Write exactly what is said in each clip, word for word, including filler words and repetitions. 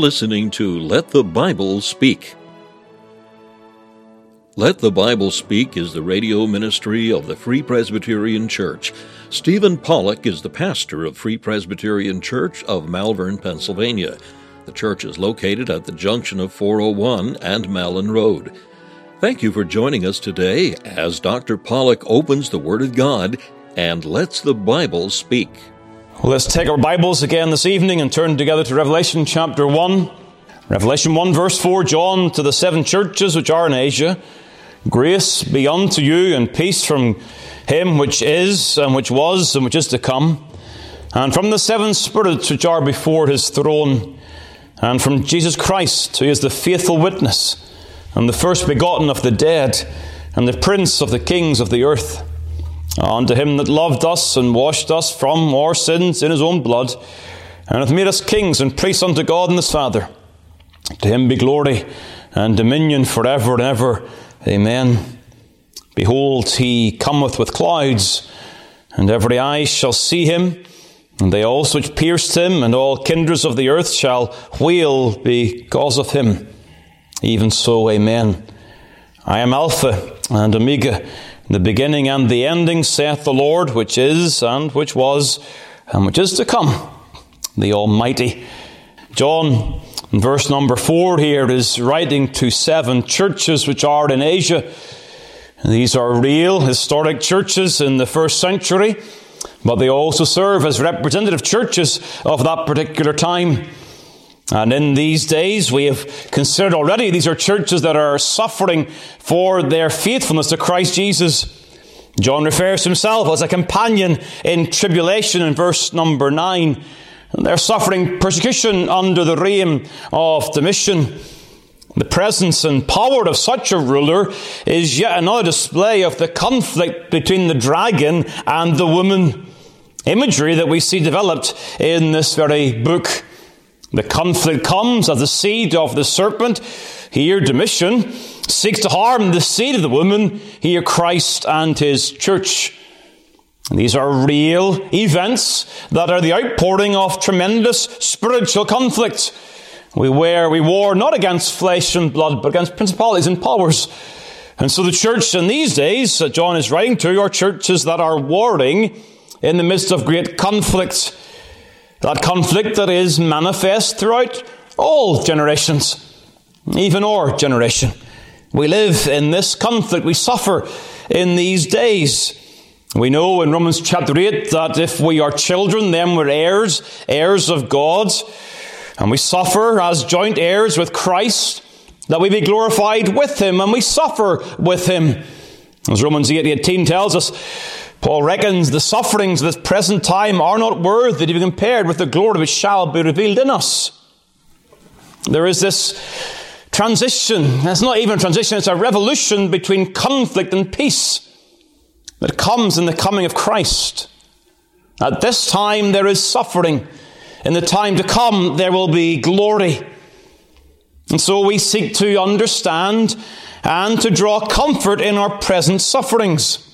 listening to Let the Bible Speak. Let the Bible Speak is the radio ministry of the Free Presbyterian Church. Stephen Pollock is the pastor of Free Presbyterian Church of Malvern, Pennsylvania. The church is located at the junction of four oh one and Malin Road. Thank you for joining us today as Doctor Pollock opens the Word of God and lets the Bible speak. Well, let's take our Bibles again this evening and turn together to Revelation chapter one. Revelation one verse four, John to the seven churches which are in Asia. Grace be unto you and peace from him which is, and which was, and which is to come, and from the seven spirits which are before his throne, and from Jesus Christ, who is the faithful witness, and the first begotten of the dead, and the prince of the kings of the earth. Unto him that loved us and washed us from our sins in his own blood, and hath made us kings and priests unto God and his Father. To him be glory and dominion forever and ever. Amen. Behold, he cometh with clouds, and every eye shall see him, and they also which pierced him, and all kindreds of the earth shall wail because of him. Even so, amen. I am Alpha and Omega, the beginning and the ending, saith the Lord, which is, and which was, and which is to come, the Almighty. John, in verse number four here, is writing to seven churches which are in Asia. These are real, historic churches in the first century, but they also serve as representative churches of that particular time. And in these days, we have considered already, these are churches that are suffering for their faithfulness to Christ Jesus. John refers to himself as a companion in tribulation in verse number nine. And they're suffering persecution under the reign of Domitian. The presence and power of such a ruler is yet another display of the conflict between the dragon and the woman. Imagery that we see developed in this very book. The conflict comes as the seed of the serpent. Here Domitian seeks to harm the seed of the woman. Here Christ and his church. And these are real events that are the outpouring of tremendous spiritual conflict. We war, we war not against flesh and blood, but against principalities and powers. And so the church in these days that John is writing to are churches that are warring in the midst of great conflict. That conflict that is manifest throughout all generations, even our generation. We live in this conflict. We suffer in these days. We know in Romans chapter eight that if we are children, then we're heirs, heirs of God. And we suffer as joint heirs with Christ, that we be glorified with him, and we suffer with him. As Romans eight eighteen tells us, Paul reckons the sufferings of this present time are not worthy to be compared with the glory which shall be revealed in us. There is this transition. It's not even a transition, it's a revolution between conflict and peace that comes in the coming of Christ. At this time there is suffering. In the time to come there will be glory. And so we seek to understand and to draw comfort in our present sufferings.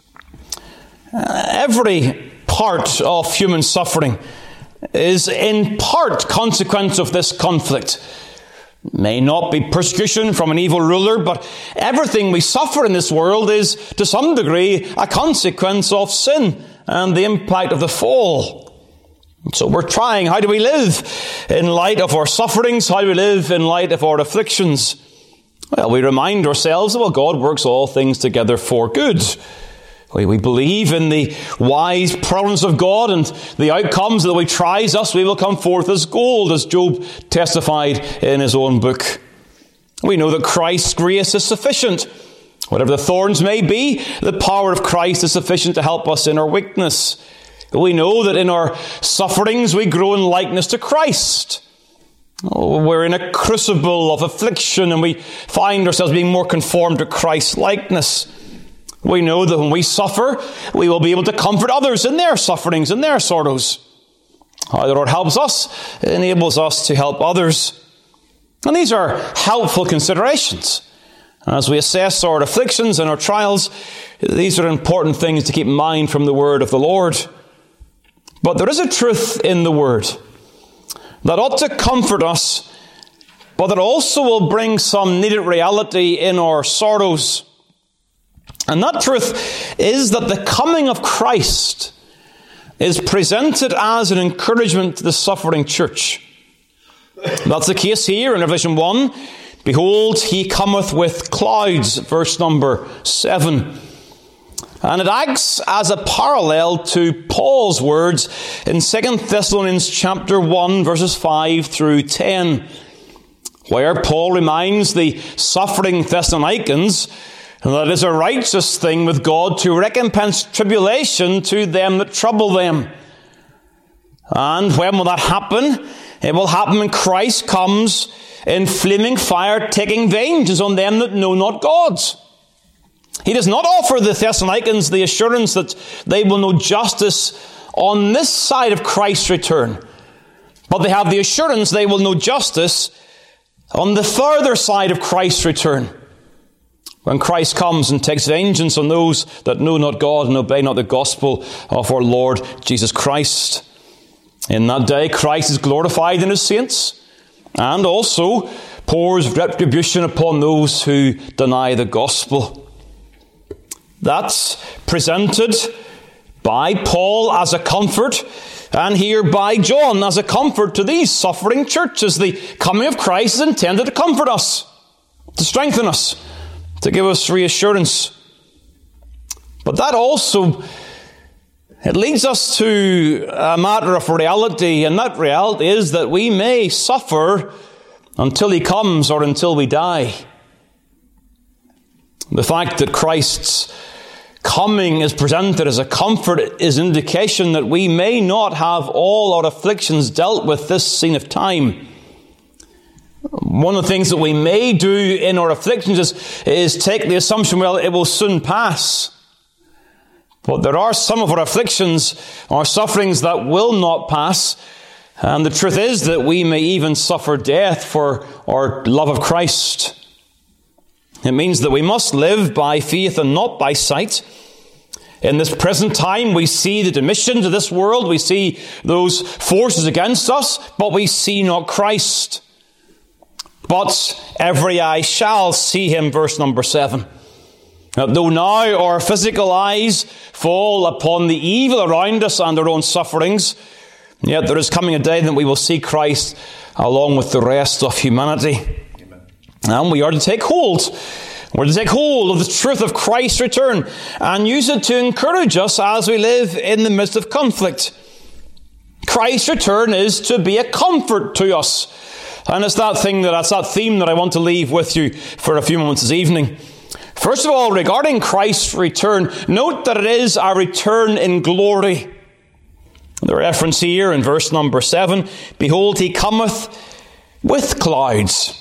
Uh, every part of human suffering is in part consequence of this conflict. It may not be persecution from an evil ruler, but everything we suffer in this world is to some degree a consequence of sin and the impact of the fall. So we're trying, how do we live in light of our sufferings? How do we live in light of our afflictions? Well, we remind ourselves that, well, God works all things together for good. We, we believe in the wise providence of God, and the outcomes that we tries us, we will come forth as gold, as Job testified in his own book. We know that Christ's grace is sufficient. Whatever the thorns may be, the power of Christ is sufficient to help us in our weakness. We know that in our sufferings we grow in likeness to Christ. Oh, we're in a crucible of affliction, and we find ourselves being more conformed to Christ's likeness. We know that when we suffer, we will be able to comfort others in their sufferings and their sorrows. How the Lord helps us, enables us to help others. And these are helpful considerations. As we assess our afflictions and our trials, these are important things to keep in mind from the word of the Lord. But there is a truth in the word that ought to comfort us but it also will bring some needed reality in our sorrows. And that truth is that the coming of Christ is presented as an encouragement to the suffering church. That's the case here in Revelation one. Behold, he cometh with clouds, verse number seven. And it acts as a parallel to Paul's words in Second Thessalonians chapter one, verses five through ten, where Paul reminds the suffering Thessalonians that it is a righteous thing with God to recompense tribulation to them that trouble them. And when will that happen? It will happen when Christ comes in flaming fire, taking vengeance on them that know not God. He does not offer the Thessalonians the assurance that they will know justice on this side of Christ's return, but they have the assurance they will know justice on the further side of Christ's return, when Christ comes and takes vengeance on those that know not God and obey not the gospel of our Lord Jesus Christ. In that day, Christ is glorified in his saints, and also pours retribution upon those who deny the gospel. That's presented by Paul as a comfort, and here by John as a comfort to these suffering churches. The coming of Christ is intended to comfort us, to strengthen us, to give us reassurance. But that also, it leads us to a matter of reality, and that reality is that we may suffer until he comes or until we die. The fact that Christ's coming is presented as a comfort is indication that we may not have all our afflictions dealt with this scene of time. One of the things that we may do in our afflictions is, is take the assumption, well, it will soon pass. But there are some of our afflictions, our sufferings that will not pass. And the truth is that we may even suffer death for our love of Christ. It means that we must live by faith and not by sight. In this present time, we see the dimensions of this world. We see those forces against us, but we see not Christ. But every eye shall see him, verse number seven. Though now our physical eyes fall upon the evil around us and our own sufferings, yet there is coming a day that we will see Christ along with the rest of humanity. Amen. And we are to take hold. We're to take hold of the truth of Christ's return and use it to encourage us as we live in the midst of conflict. Christ's return is to be a comfort to us. And it's that thing that, that's that theme that I want to leave with you for a few moments this evening. First of all, regarding Christ's return, note that it is a return in glory. The reference here in verse number seven, behold, he cometh with clouds.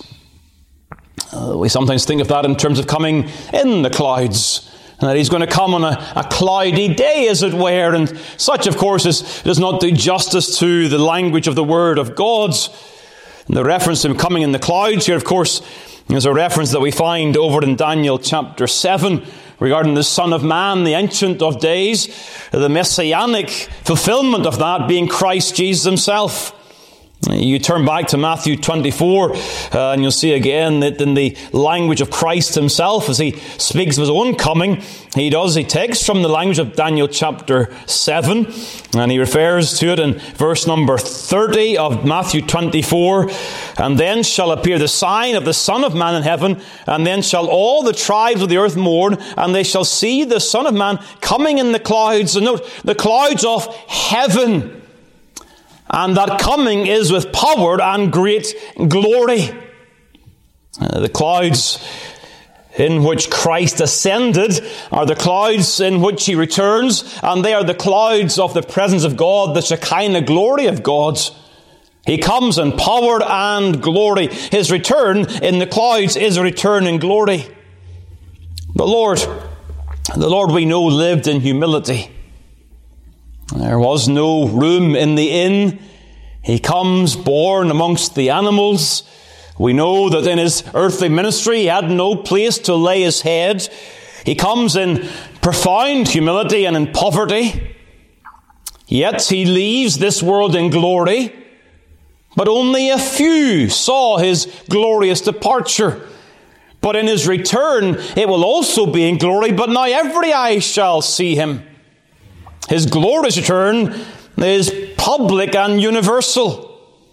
Uh, we sometimes think of that in terms of coming in the clouds, and that he's going to come on a, a cloudy day, as it were, and such, of course, is, does not do justice to the language of the Word of God. And the reference to him coming in the clouds here, of course, is a reference that we find over in Daniel chapter seven, regarding the Son of Man, the Ancient of Days, the messianic fulfillment of that being Christ Jesus himself. You turn back to Matthew twenty-four, uh, and you'll see again that in the language of Christ himself, as he speaks of his own coming, he does, he takes from the language of Daniel chapter seven, and he refers to it in verse number thirty of Matthew twenty-four, and then shall appear the sign of the Son of Man in heaven, and then shall all the tribes of the earth mourn, and they shall see the Son of Man coming in the clouds, and note, the clouds of heaven. And that coming is with power and great glory. Uh, the clouds in which Christ ascended are the clouds in which he returns, and they are the clouds of the presence of God, the Shekinah glory of God. He comes in power and glory. His return in the clouds is a return in glory. The Lord, the Lord we know lived in humility. There was no room in the inn. He comes born amongst the animals. We know that in his earthly ministry he had no place to lay his head. He comes in profound humility and in poverty. Yet he leaves this world in glory but only a few saw his glorious departure. But in his return, it will also be in glory, but now every eye shall see him. His glorious return is public and universal.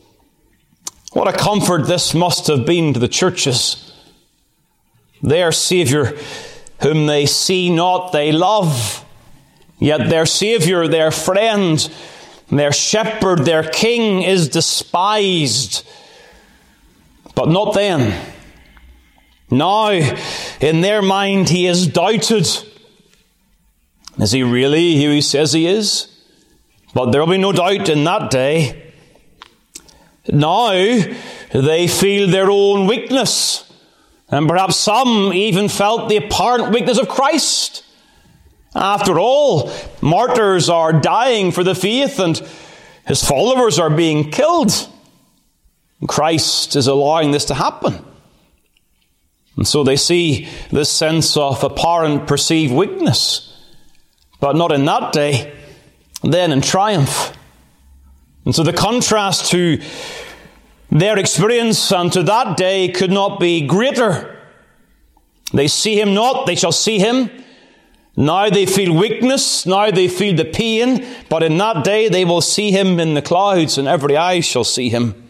What a comfort this must have been to the churches. Their Saviour, whom they see not, they love. Yet their Saviour, their friend, their shepherd, their king is despised. But not then. Now, in their mind, he is doubted. Is he really who he says he is? But there will be no doubt in that day. Now, they feel their own weakness. And perhaps some even felt the apparent weakness of Christ. After all, martyrs are dying for the faith and his followers are being killed. Christ is allowing this to happen. And so they see this sense of apparent perceived weakness. But not in that day, then in triumph. And so the contrast to their experience and to that day could not be greater. They see him not, they shall see him. Now they feel weakness, now they feel the pain, but in that day they will see him in the clouds, and every eye shall see him.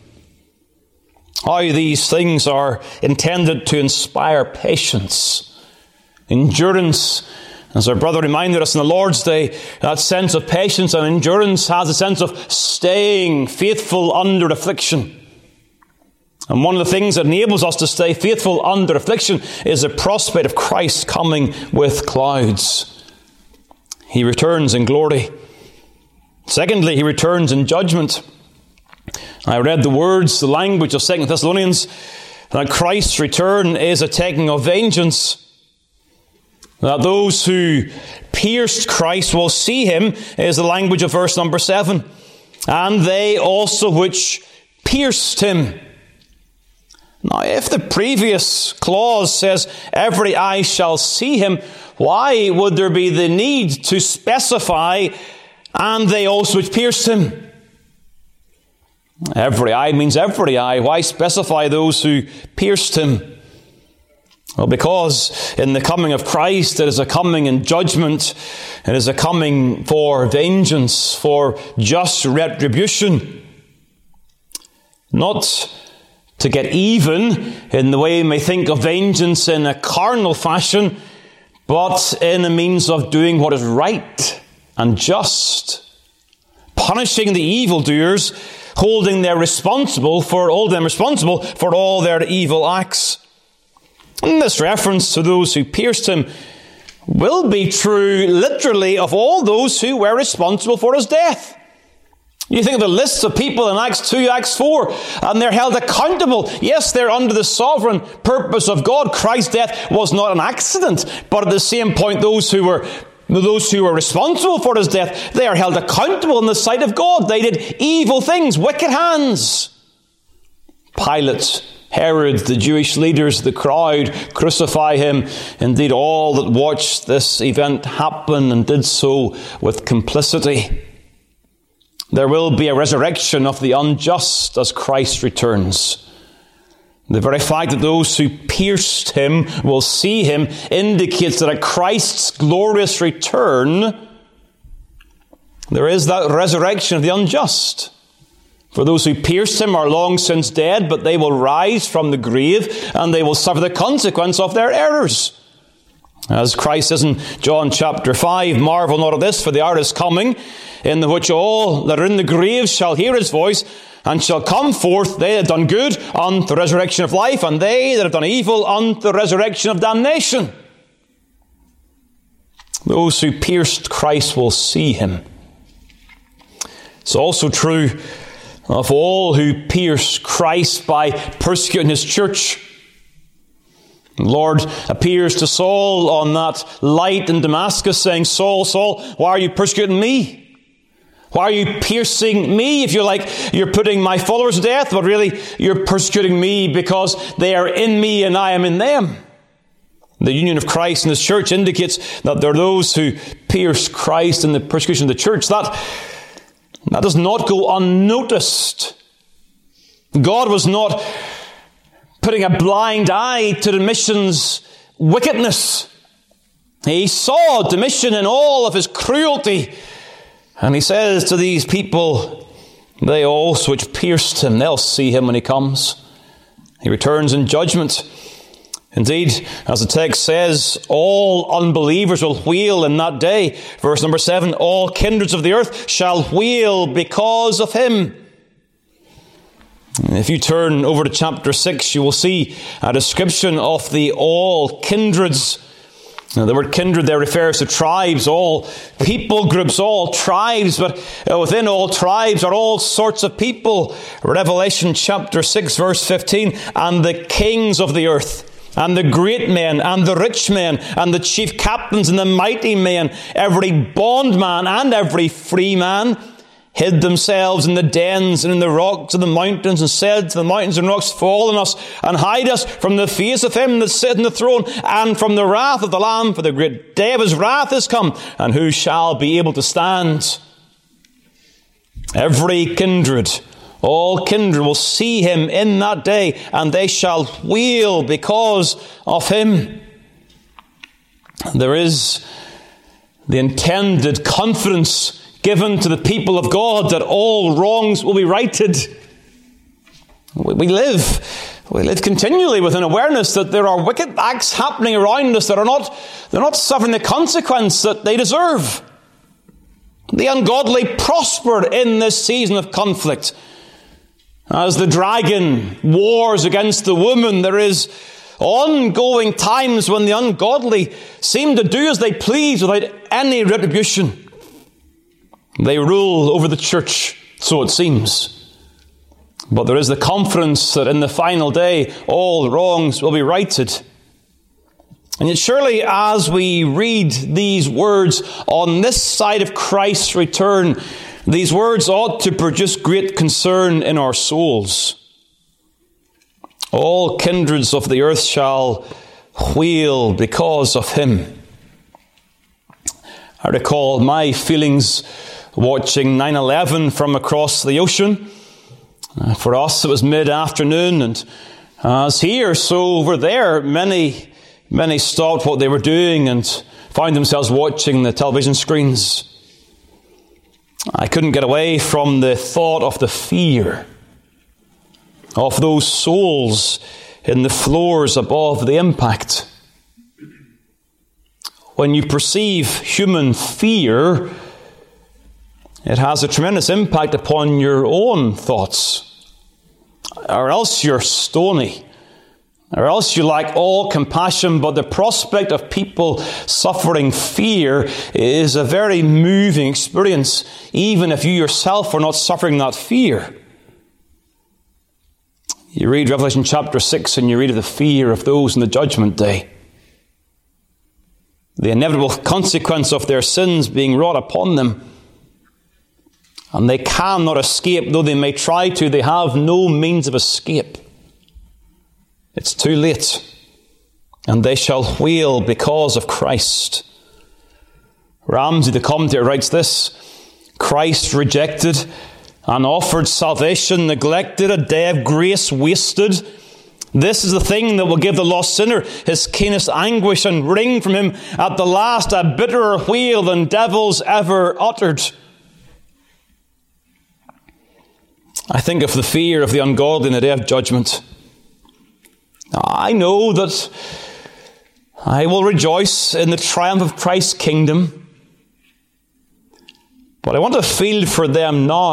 How these things are intended to inspire patience, endurance. As our brother reminded us on the Lord's Day, that sense of patience and endurance has a sense of staying faithful under affliction. And one of the things that enables us to stay faithful under affliction is the prospect of Christ coming with clouds. He returns in glory. Secondly, he returns in judgment. I read the words, the language of Second Thessalonians, that Christ's return is a taking of vengeance. That those who pierced Christ will see him is the language of verse number seven. And they also which pierced him. Now, if the previous clause says, every eye shall see him, why would there be the need to specify, and they also which pierced him? Every eye means every eye. Why specify those who pierced him? Well, because in the coming of Christ, it is a coming in judgment. It is a coming for vengeance, for just retribution. Not to get even in the way we may think of vengeance in a carnal fashion, but in a means of doing what is right and just. Punishing the evildoers, holding them responsible for all them responsible for all their evil acts. And this reference to those who pierced him will be true literally of all those who were responsible for his death. You think of the lists of people in Acts two, Acts four, and they're held accountable. Yes, they're under the sovereign purpose of God. Christ's death was not an accident, but at the same point, those who were those who were responsible for his death, they are held accountable in the sight of God. They did evil things, wicked hands. Pilate, Herod, the Jewish leaders, the crowd, crucify him. Indeed, all that watched this event happen and did so with complicity. There will be a resurrection of the unjust as Christ returns. The very fact that those who pierced him will see him indicates that at Christ's glorious return, there is that resurrection of the unjust. For those who pierced him are long since dead, but they will rise from the grave and they will suffer the consequence of their errors. As Christ says in John chapter five, marvel not at this, for the hour is coming, in the which all that are in the graves shall hear his voice, and shall come forth, they that have done good, unto the resurrection of life, and they that have done evil, unto the resurrection of damnation. Those who pierced Christ will see him. It's also true of all who pierce Christ by persecuting his church. The Lord appears to Saul on that light in Damascus, saying, Saul, Saul, why are you persecuting me? Why are you piercing me? If you're like, you're putting my followers to death, but really you're persecuting me because they are in me and I am in them. The union of Christ and his church indicates that there are those who pierce Christ in the persecution of the church. That, that does not go unnoticed. God was not putting a blind eye to Domitian's wickedness. He saw Domitian in all of his cruelty. And he says to these people, they also which pierced him, they'll see him when he comes. He returns in judgment. Indeed, as the text says, all unbelievers will wail in that day. Verse number seven, all kindreds of the earth shall wail because of him. If you turn over to chapter six, you will see a description of the all kindreds. Now, the word kindred there refers to tribes, all people groups, all tribes, but within all tribes are all sorts of people. Revelation chapter six, verse fifteen, and the kings of the earth, and the great men, and the rich men, and the chief captains, and the mighty men, every bondman and every free man, hid themselves in the dens and in the rocks and the mountains, and said to the mountains and rocks, fall on us, and hide us from the face of him that sitteth in the throne, and from the wrath of the Lamb, for the great day of his wrath is come, and who shall be able to stand? Every kindred, all kindred will see him in that day, and they shall wail because of him. There is the intended confidence given to the people of God that all wrongs will be righted. We live, we live continually with an awareness that there are wicked acts happening around us that are not, they're not suffering the consequence that they deserve. The ungodly prosper in this season of conflict. As the dragon wars against the woman, there is ongoing times when the ungodly seem to do as they please without any retribution. They rule over the church, so it seems. But there is the confidence that in the final day, all wrongs will be righted. And yet surely as we read these words on this side of Christ's return, these words ought to produce great concern in our souls. All kindreds of the earth shall wail because of him. I recall my feelings watching nine eleven from across the ocean. Uh, for us, it was mid-afternoon, and as here, so over there, many, many stopped what they were doing and found themselves watching the television screens. I couldn't get away from the thought of the fear of those souls in the floors above the impact. When you perceive human fear, it has a tremendous impact upon your own thoughts. Or else you're stony. Or else you lack all compassion. But the prospect of people suffering fear is a very moving experience, even if you yourself are not suffering that fear. You read Revelation chapter six and you read of the fear of those in the judgment day. The inevitable consequence of their sins being wrought upon them. And they cannot escape, though they may try to. They have no means of escape. It's too late. And they shall wail because of Christ. Ramsey, the commentator, writes this: Christ rejected and offered salvation, neglected, a day of grace wasted. This is the thing that will give the lost sinner his keenest anguish and wring from him at the last a bitterer wail than devils ever uttered. I think of the fear of the ungodly in the day of judgment. I know that I will rejoice in the triumph of Christ's kingdom, but I want to feel for them now.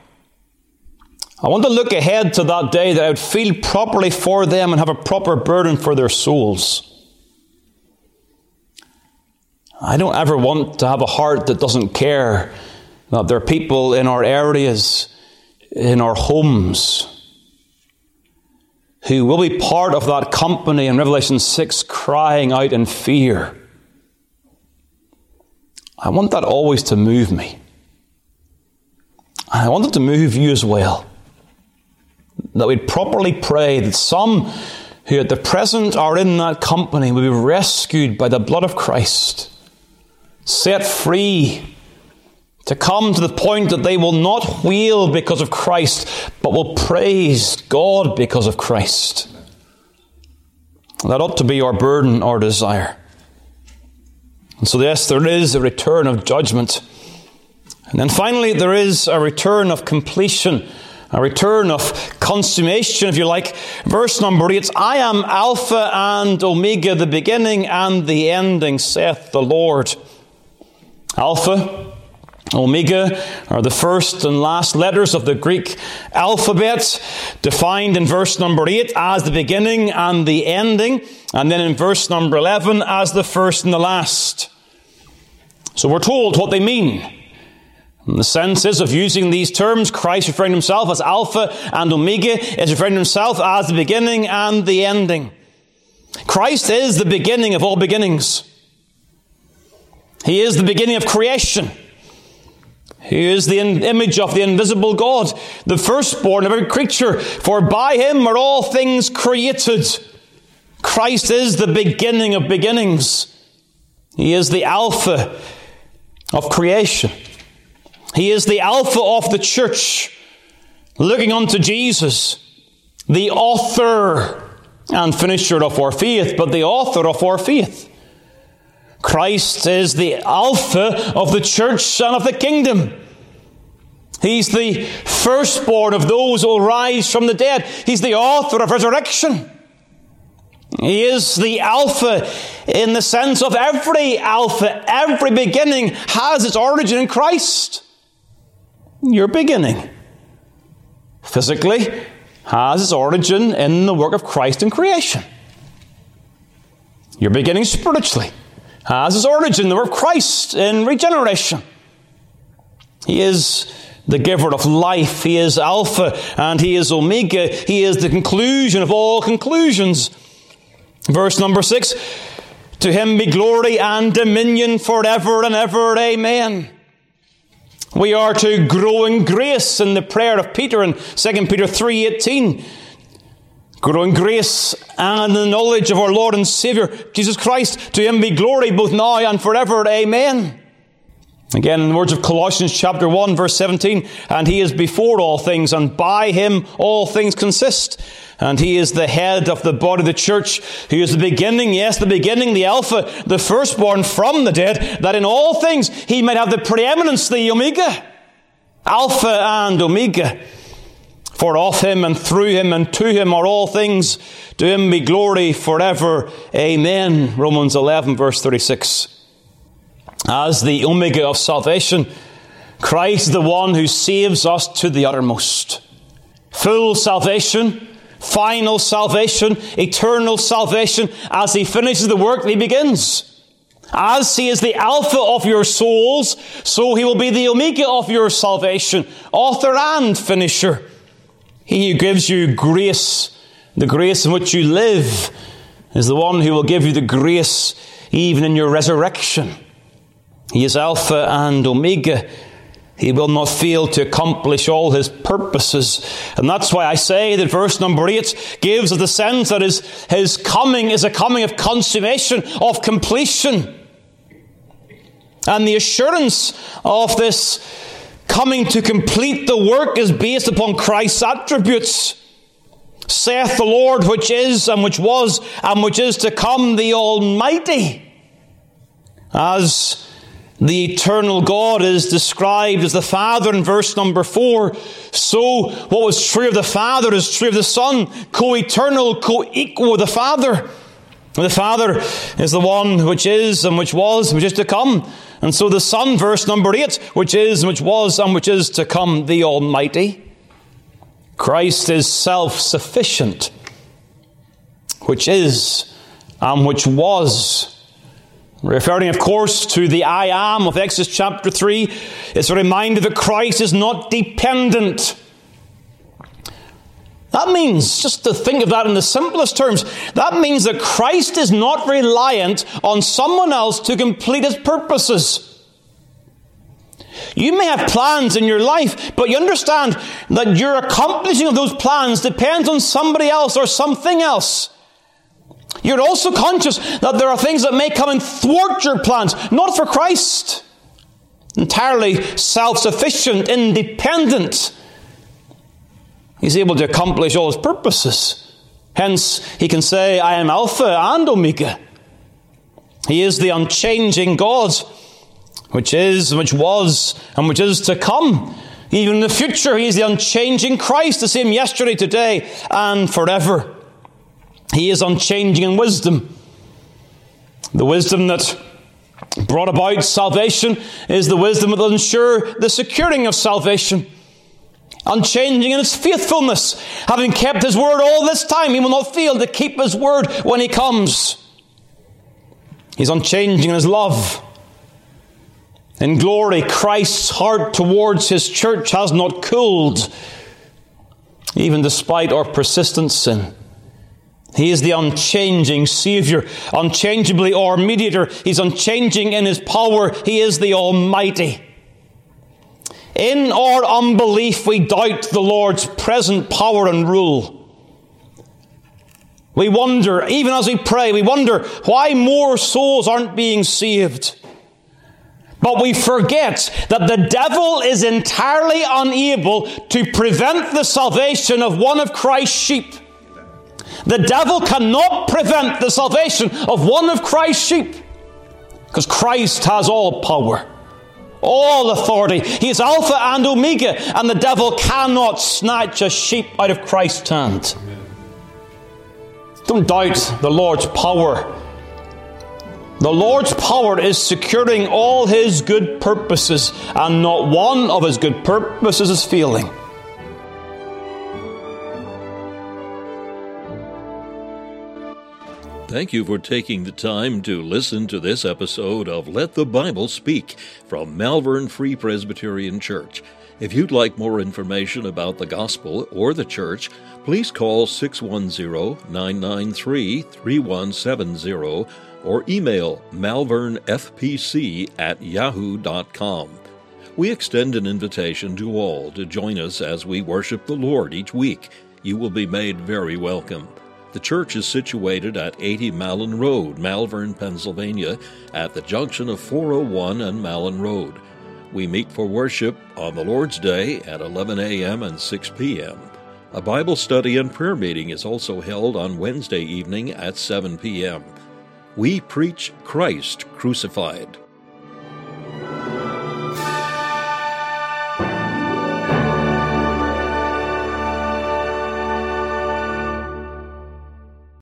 I want to look ahead to that day that I would feel properly for them and have a proper burden for their souls. I don't ever want to have a heart that doesn't care that there are people in our areas, in our homes, who will be part of that company in Revelation six crying out in fear. I want that always to move me. I want it to move you as well. That we'd properly pray that some who at the present are in that company will be rescued by the blood of Christ, set free to come to the point that they will not wail because of Christ, but will praise God because of Christ. That ought to be our burden, our desire. And so yes, there is a return of judgment. And then finally, there is a return of completion, a return of consummation, if you like. Verse number eight, I am Alpha and Omega, the beginning and the ending, saith the Lord. Alpha, Omega are the first and last letters of the Greek alphabet, defined in verse number eight as the beginning and the ending, and then in verse number eleven as the first and the last. So we're told what they mean. And the sense is of using these terms, Christ referring to himself as Alpha and Omega, is referring to himself as the beginning and the ending. Christ is the beginning of all beginnings. He is the beginning of creation. He is the image of the invisible God, the firstborn of every creature, for by him are all things created. Christ is the beginning of beginnings. He is the Alpha of creation. He is the Alpha of the church, looking unto Jesus, the author and finisher of our faith, but the author of our faith. Christ is the Alpha of the church and of the kingdom. He's the firstborn of those who will rise from the dead. He's the author of resurrection. He is the Alpha in the sense of every Alpha, every beginning has its origin in Christ. Your beginning, physically, has its origin in the work of Christ in creation. Your beginning spiritually has its origin in the work of Christ in regeneration. He is the giver of life. He is Alpha and he is Omega. He is the conclusion of all conclusions. Verse number six, to him be glory and dominion forever and ever. Amen. We are to grow in grace in the prayer of Peter in Second Peter three eighteen. Grow in grace and in the knowledge of our Lord and Saviour, Jesus Christ. To him be glory both now and forever. Amen. Again, in the words of Colossians chapter one, verse seventeen, and he is before all things, and by him all things consist. And he is the head of the body of the church, who is the beginning, yes, the beginning, the Alpha, the firstborn from the dead, that in all things he might have the preeminence, the Omega. Alpha and Omega. For of him and through him and to him are all things. To him be glory forever. Amen. Romans eleven, verse thirty-six. As the Omega of salvation, Christ is the one who saves us to the uttermost. Full salvation, final salvation, eternal salvation, as he finishes the work that he begins. As he is the Alpha of your souls, so he will be the Omega of your salvation, author and finisher. He who gives you grace, the grace in which you live, is the one who will give you the grace even in your resurrection. He is Alpha and Omega. He will not fail to accomplish all his purposes. And that's why I say that verse number eight gives us the sense that his, his coming is a coming of consummation, of completion. And the assurance of this coming to complete the work is based upon Christ's attributes. Saith the Lord, which is and which was and which is to come, the Almighty. As the eternal God is described as the Father in verse number four, so what was true of the Father is true of the Son, co-eternal, co-equal with the Father. The Father is the one which is and which was and which is to come. And so the Son, verse number eight, which is and which was and which is to come, the Almighty. Christ is self-sufficient, which is and which was. Referring, of course, to the I am of Exodus chapter three, it's a reminder that Christ is not dependent. That means, just to think of that in the simplest terms, that means that Christ is not reliant on someone else to complete his purposes. You may have plans in your life, but you understand that your accomplishing of those plans depends on somebody else or something else. You're also conscious that there are things that may come and thwart your plans, not for Christ. entirely self-sufficient, independent. He's able to accomplish all his purposes. Hence, he can say, I am Alpha and Omega. He is the unchanging God, which is, which was, and which is to come. Even in the future, he is the unchanging Christ, the same yesterday, today, and forever. He is unchanging in wisdom. The wisdom that brought about salvation is the wisdom that will ensure the securing of salvation. Unchanging in his faithfulness. Having kept his word all this time, he will not fail to keep his word when he comes. He's unchanging in his love. In glory, Christ's heart towards his church has not cooled, even despite our persistent sin. He is the unchanging Savior, unchangeably our mediator. He's unchanging in his power. He is the Almighty. In our unbelief, we doubt the Lord's present power and rule. We wonder, even as we pray, we wonder why more souls aren't being saved. But we forget that the devil is entirely unable to prevent the salvation of one of Christ's sheep. The devil cannot prevent the salvation of one of Christ's sheep, because Christ has all power, all authority. He is Alpha and Omega, and the devil cannot snatch a sheep out of Christ's hand. Don't doubt the Lord's power. The Lord's power is securing all his good purposes, and not one of his good purposes is failing. Thank you for taking the time to listen to this episode of Let the Bible Speak from Malvern Free Presbyterian Church. If you'd like more information about the gospel or the church, please call six one zero, nine nine three, three one seven zero or email malvernfpc at yahoo dot com. We extend an invitation to all to join us as we worship the Lord each week. You will be made very welcome. The church is situated at eighty Malin Road, Malvern, Pennsylvania, at the junction of four oh one and Malin Road. We meet for worship on the Lord's Day at eleven a.m. and six p.m. A Bible study and prayer meeting is also held on Wednesday evening at seven p.m. We preach Christ crucified.